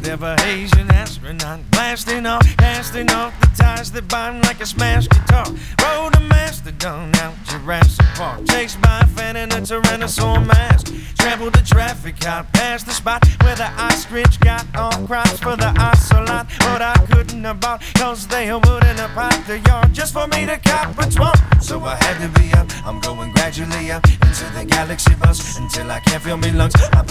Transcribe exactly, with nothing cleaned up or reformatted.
ever Asian astronaut, blasting off, casting off the ties that bind like a smashed guitar. Rode a mastodon out Jurassic Park, chased by a fan in a tyrannosaur mask. Trampled the traffic out past the spot where the ostrich got all crops for the ocelot. But I couldn't have bought, cause they wouldn't have popped the yard just for me to cop a twump. So I had to be up, I'm going gradually up into the galaxy bus until I can't feel me lungs. I